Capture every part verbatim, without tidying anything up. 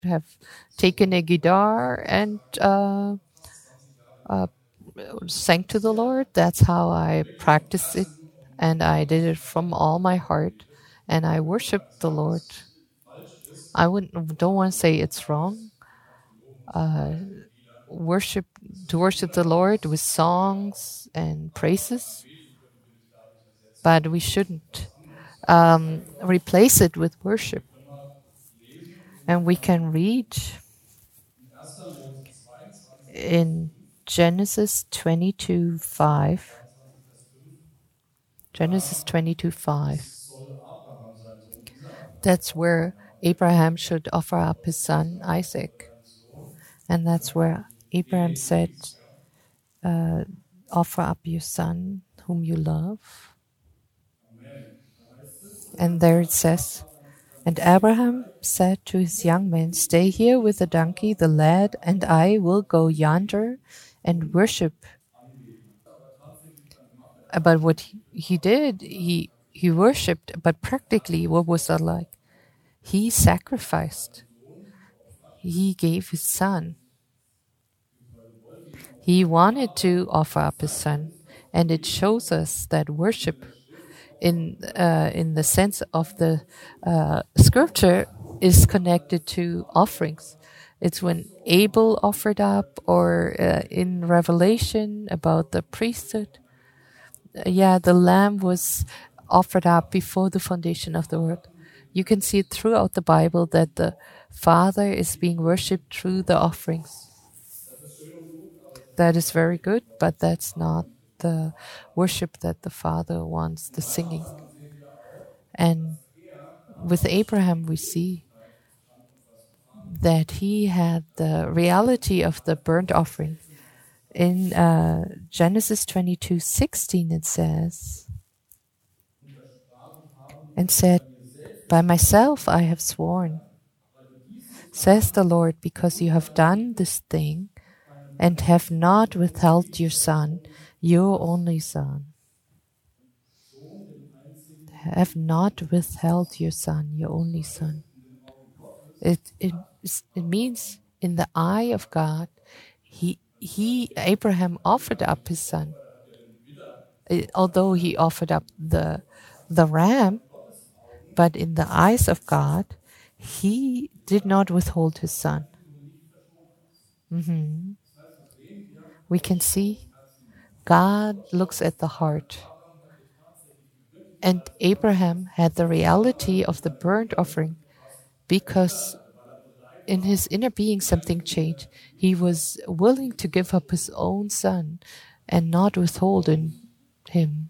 have taken a guitar and uh, uh, sang to the Lord. That's how I practiced it, and I did it from all my heart, and I worshiped the Lord. I wouldn't don't want to say it's wrong. Uh, worship to worship the Lord with songs and praises, but we shouldn't um, replace it with worship. And we can read in Genesis twenty-two five. Genesis twenty-two five. That's where Abraham should offer up his son Isaac. And that's where Abraham said, uh, offer up your son whom you love. And there it says, and Abraham said to his young men, stay here with the donkey, the lad, and I will go yonder and worship. But what he, he did, he, he worshipped, but practically, what was that like? He sacrificed. He gave his son. He wanted to offer up his son. And it shows us that worship in uh, in the sense of the uh, scripture is connected to offerings. It's when Abel offered up, or uh, in Revelation about the priesthood. Uh, yeah, the lamb was offered up before the foundation of the world. You can see it throughout the Bible that the Father is being worshipped through the offerings. That is very good, but that's not the worship that the Father wants, the singing. And with Abraham, we see that he had the reality of the burnt offering. In uh, Genesis twenty-two sixteen, it says, and said, by myself I have sworn, says the Lord, because you have done this thing and have not withheld your son, your only son. Have not withheld your son, your only son. It it it means in the eye of God, he he Abraham offered up his son. It, although he offered up the the ram, but in the eyes of God, he did not withhold his son. Mm-hmm. We can see God looks at the heart. And Abraham had the reality of the burnt offering because in his inner being something changed. He was willing to give up his own son and not withhold in him.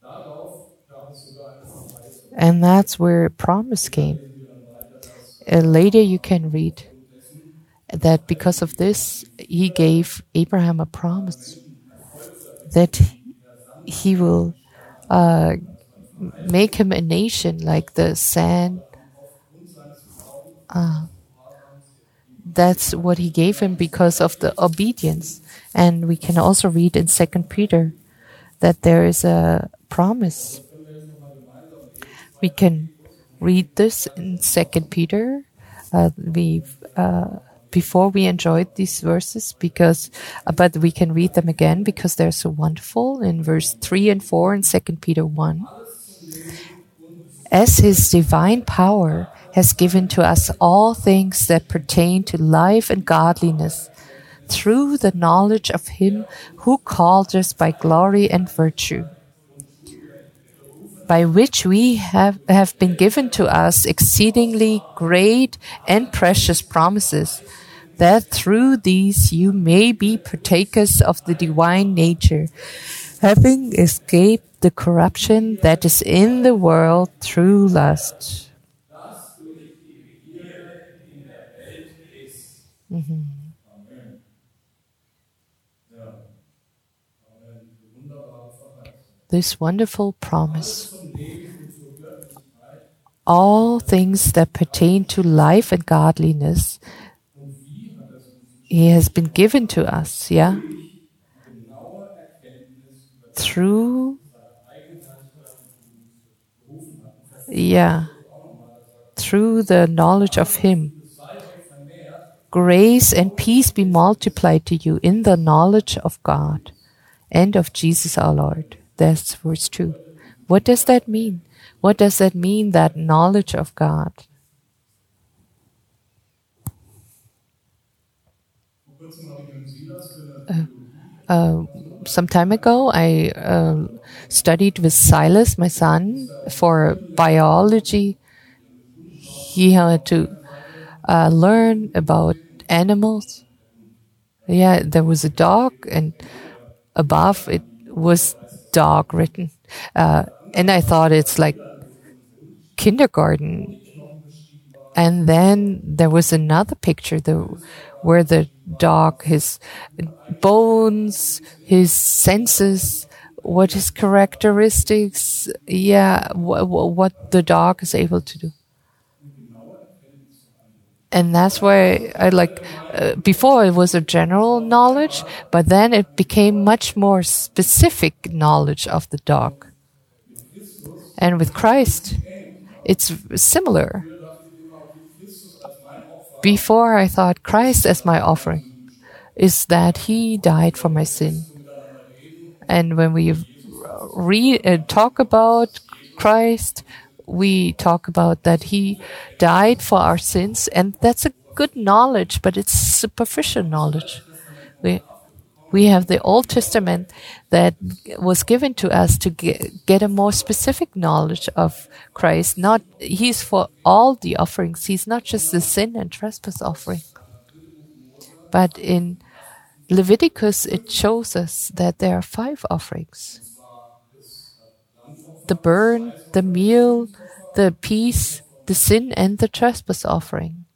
And that's where promise came. Uh, later you can read that because of this, he gave Abraham a promise that he will uh, make him a nation like the sand. Uh, that's what he gave him because of the obedience. And we can also read in Second Peter that there is a promise. We can read this in Second Peter. Uh, we uh, before we enjoyed these verses, because uh, but we can read them again because they're so wonderful. In verse three and four in Second Peter one, as His divine power has given to us all things that pertain to life and godliness, through the knowledge of Him who called us by glory and virtue, by which we have, have been given to us exceedingly great and precious promises, that through these you may be partakers of the divine nature, having escaped the corruption that is in the world through lust. Mm-hmm. This wonderful promise. All things that pertain to life and godliness, He has been given to us, yeah? Through, yeah, through the knowledge of Him. Grace and peace be multiplied to you in the knowledge of God and of Jesus our Lord. That's verse two. What does that mean? What does that mean, that knowledge of God? Uh, uh, some time ago, I uh, studied with Silas, my son, for biology. He had to uh, learn about animals. Yeah, there was a dog, and above it was dog written. Uh, and I thought it's like kindergarten. And then there was another picture the, where the dog, his bones, his senses, what his characteristics, yeah, wh- wh- what the dog is able to do. And that's why I like, uh, before it was a general knowledge, but then it became much more specific knowledge of the dog. And with Christ, it's similar. Before I thought Christ as my offering is that he died for my sin. And when we read uh, talk about Christ, we talk about that he died for our sins, and that's a good knowledge, but it's superficial knowledge. We we have the Old Testament that was given to us to get, get a more specific knowledge of Christ. Not he's for all the offerings. He's not just the sin and trespass offering. But in Leviticus, it shows us that there are five offerings: the burn, the meal, the peace, the sin, and the trespass offering.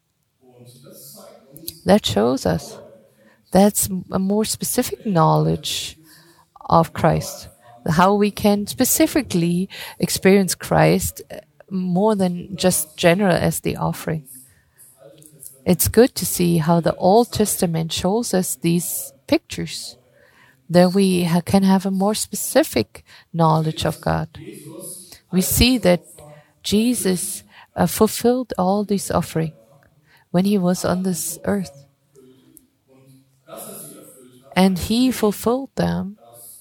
That shows us that's a more specific knowledge of Christ, how we can specifically experience Christ more than just general as the offering. It's good to see how the Old Testament shows us these pictures, that we ha- can have a more specific knowledge of God. We see that Jesus uh, fulfilled all these offerings when he was on this earth. And he fulfilled them.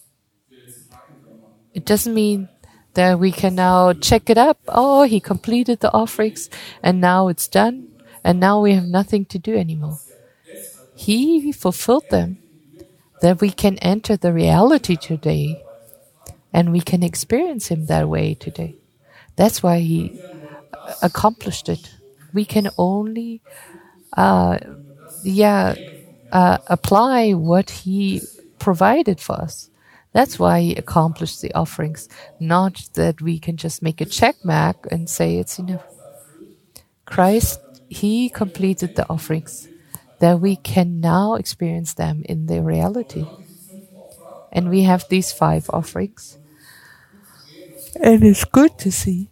It doesn't mean that we can now check it up. Oh, he completed the offerings and now it's done. And now we have nothing to do anymore. He fulfilled them, that we can enter the reality today and we can experience him that way today. That's why he accomplished it. We can only, uh, yeah, uh, apply what he provided for us. That's why he accomplished the offerings, not that we can just make a check mark and say it's enough. Christ, he completed the offerings, that we can now experience them in their reality. And we have these five offerings. And it's good to see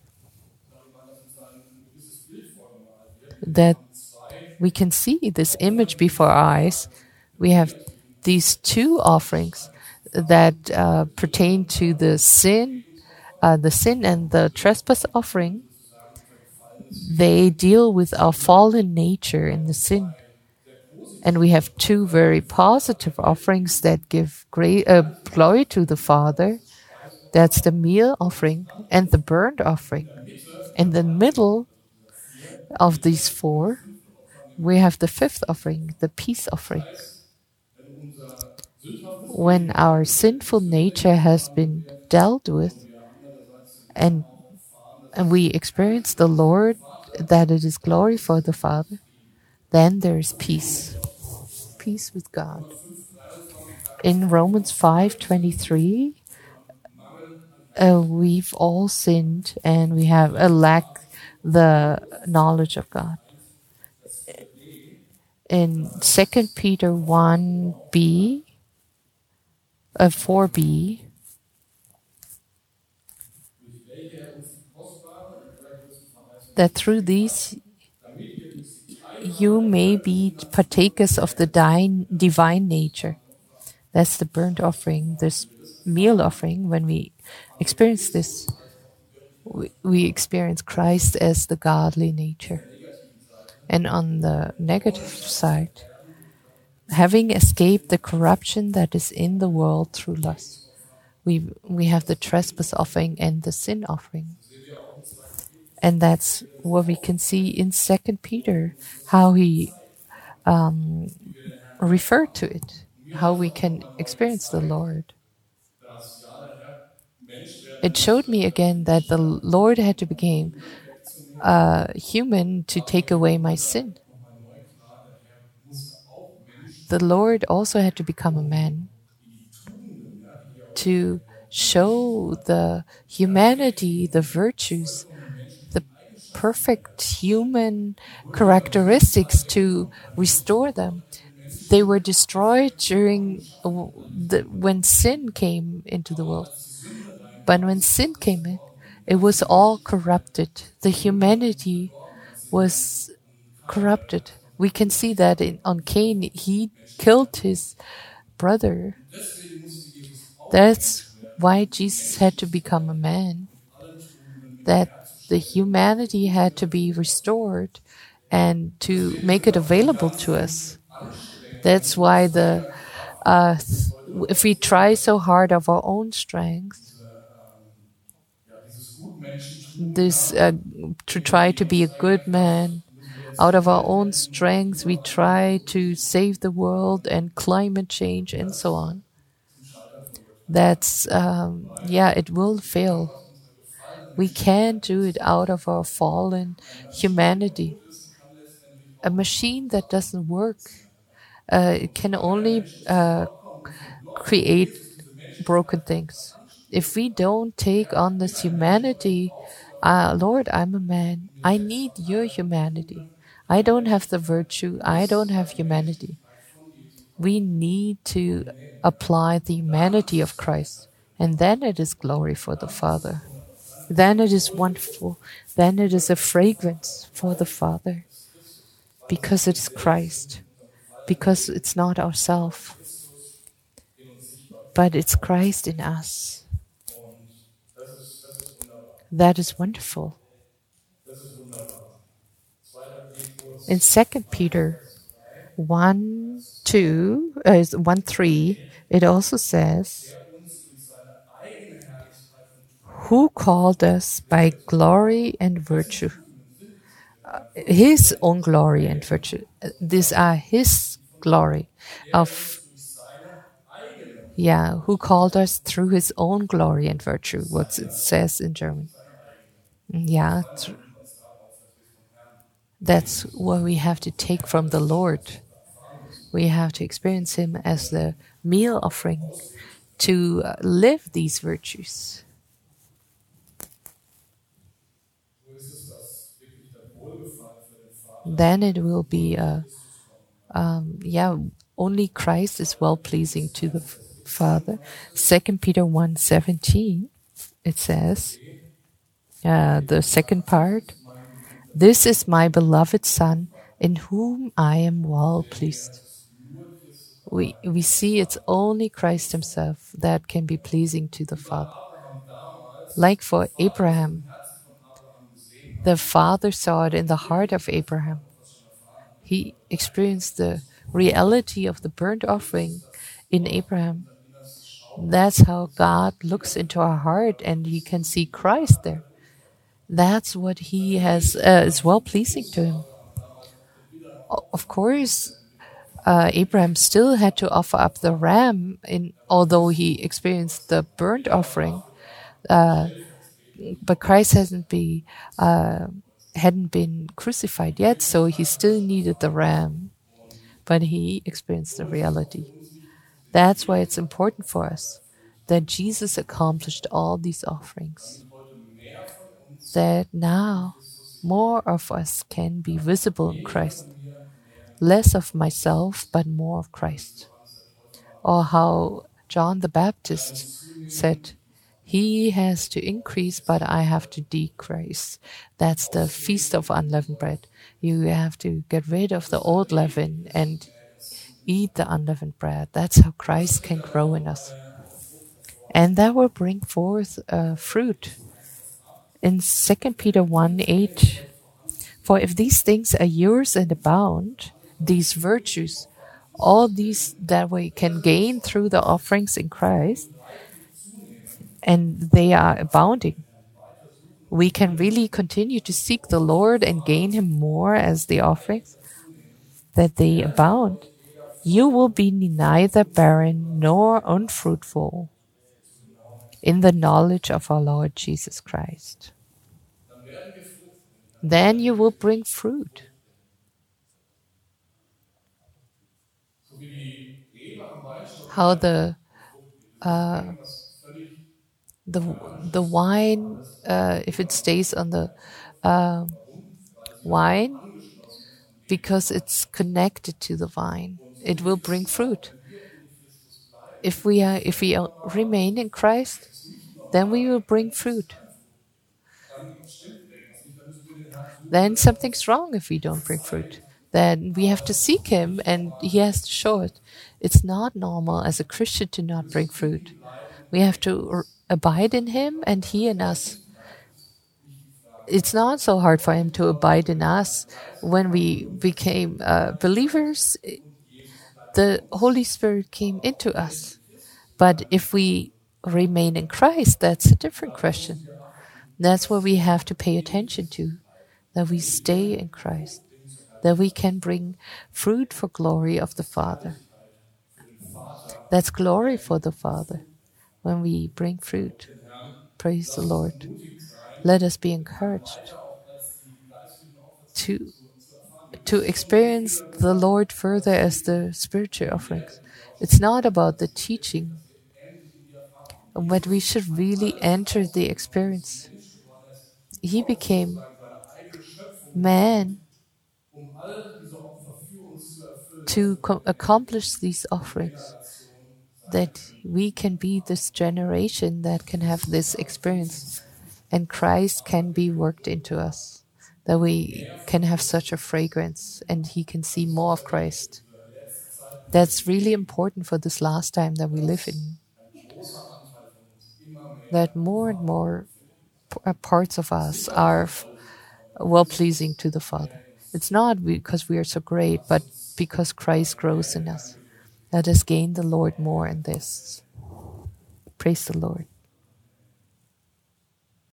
that we can see this image before our eyes. We have these two offerings that uh, pertain to the sin, uh, the sin and the trespass offering. They deal with our fallen nature and the sin. And we have two very positive offerings that give great uh, glory to the Father. That's the meal offering and the burnt offering. In the middle of these four, we have the fifth offering, the peace offering. When our sinful nature has been dealt with and, and we experience the Lord, that it is glory for the Father, then there is peace. Peace with God. In Romans five twenty-three, uh, we've all sinned and we have a lack the knowledge of God. In Second Peter one b, uh, four b, that through these you may be partakers of the divine, divine nature. That's the burnt offering, this meal offering. When we experience this, we, we experience Christ as the godly nature. And on the negative side, having escaped the corruption that is in the world through lust. We, we have the trespass offering and the sin offering. And that's what we can see in Second Peter, how he um, referred to it, how we can experience the Lord. It showed me again that the Lord had to become a human to take away my sin. The Lord also had to become a man to show the humanity, the virtues, the perfect human characteristics, to restore them. They were destroyed during the, when sin came into the world. But when sin came in, it was all corrupted. The humanity was corrupted. We can see that in, on Cain, he killed his brother. That's why Jesus had to become a man, that the humanity had to be restored and to make it available to us. That's why the uh, if we try so hard of our own strength, this uh, to try to be a good man, out of our own strength, we try to save the world and climate change and so on. That's, um, yeah, it will fail. We can't do it out of our fallen humanity. A machine that doesn't work, uh, it can only uh, create broken things. If we don't take on this humanity, uh, Lord, I'm a man. I need your humanity. I don't have the virtue. I don't have humanity. We need to apply the humanity of Christ. And then it is glory for the Father. Then it is wonderful. Then it is a fragrance for the Father. Because it is Christ. Because it's not ourselves. But it's Christ in us. That is wonderful. In Second Peter one, two, uh, one, three, it also says, who called us by glory and virtue? Uh, his own glory and virtue. These are his glory of, yeah, who called us through his own glory and virtue, what it says in German. Yeah, that's what we have to take from the Lord. We have to experience him as the meal offering to live these virtues. Then it will be, uh, um, yeah, only Christ is well-pleasing to the Father. Second Peter one seventeen, it says, uh, the second part, this is my beloved Son, in whom I am well-pleased. We, we see it's only Christ himself that can be pleasing to the Father. Like for Abraham, the Father saw it in the heart of Abraham. He experienced the reality of the burnt offering in Abraham. That's how God looks into our heart, and he can see Christ there. That's what he has uh, is well pleasing to him. Of course, uh, Abraham still had to offer up the ram, in although he experienced the burnt offering. Uh, but Christ hasn't been uh, hadn't been crucified yet, so he still needed the ram. But he experienced the reality. That's why it's important for us that Jesus accomplished all these offerings. That now more of us can be visible in Christ. Less of myself, but more of Christ. Or how John the Baptist said, he has to increase, but I have to decrease. That's the Feast of Unleavened Bread. You have to get rid of the old leaven and eat the unleavened bread. That's how Christ can grow in us. And that will bring forth uh, fruit. In Second Peter one eight, For if these things are yours and abound, these virtues, all these that we can gain through the offerings in Christ, and they are abounding, we can really continue to seek the Lord and gain Him more as the offerings, that they abound. You will be neither barren nor unfruitful in the knowledge of our Lord Jesus Christ. Then you will bring fruit. How the uh, the the wine, uh, if it stays on the uh, wine, because it's connected to the vine, it will bring fruit. If we are, if we are, remain in Christ, then we will bring fruit. Then something's wrong if we don't bring fruit. Then we have to seek Him, and He has to show it. It's not normal as a Christian to not bring fruit. We have to r- abide in Him, and He in us. It's not so hard for Him to abide in us. When we became uh, believers, the Holy Spirit came into us. But if we remain in Christ, that's a different question. That's what we have to pay attention to, that we stay in Christ, that we can bring fruit for glory of the Father. That's glory for the Father when we bring fruit. Praise the Lord. Let us be encouraged to, to experience the Lord further as the spiritual offerings. It's not about the teaching, but we should really enter the experience. He became man to co- accomplish these offerings, that we can be this generation that can have this experience, and Christ can be worked into us, that we can have such a fragrance and He can see more of Christ. That's really important for this last time that we live in, that more and more p- uh, parts of us are f- well pleasing to the Father. It's not because we are so great, but because Christ grows in us. Let us gain the Lord more in this. Praise the Lord.